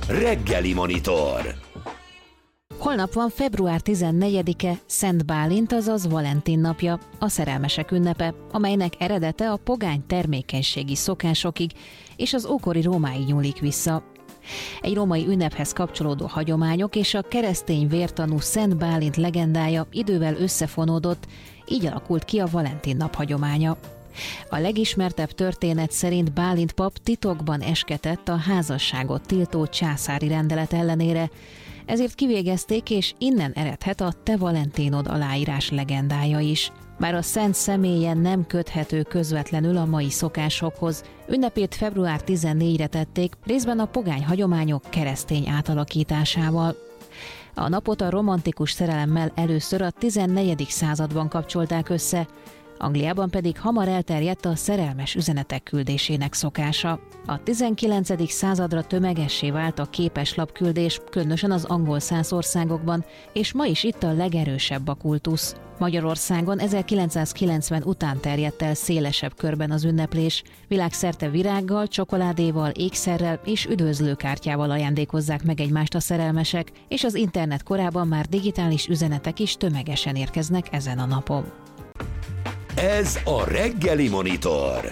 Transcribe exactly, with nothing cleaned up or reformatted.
Reggeli Monitor. Holnap van február tizennegyedike, Szent Bálint, azaz Valentin napja, a szerelmesek ünnepe, amelynek eredete a pogány termékenységi szokásokig és az ókori Rómáig nyúlik vissza. Egy római ünnephez kapcsolódó hagyományok és a keresztény vértanú Szent Bálint legendája idővel összefonódott, így alakult ki a Valentin nap hagyománya. A legismertebb történet szerint Bálint pap titokban esketett a házasságot tiltó császári rendelet ellenére, ezért kivégezték, és innen eredhet a Te Valentinod aláírás legendája is. Bár a szent személye nem köthető közvetlenül a mai szokásokhoz, ünnepét február tizennégyedikére tették, részben a pogány hagyományok keresztény átalakításával. A napot a romantikus szerelemmel először a tizennegyedik században kapcsolták össze, Angliában pedig hamar elterjedt a szerelmes üzenetek küldésének szokása. A tizenkilencedik századra tömegessé vált a képeslapküldés, különösen az angolszász országokban, és ma is itt a legerősebb a kultusz. Magyarországon ezerkilencszázkilencven után terjedt el szélesebb körben az ünneplés. Világszerte virággal, csokoládéval, ékszerrel és üdvözlőkártyával ajándékozzák meg egymást a szerelmesek, és az internet korában már digitális üzenetek is tömegesen érkeznek ezen a napon. Ez a Reggeli Monitor.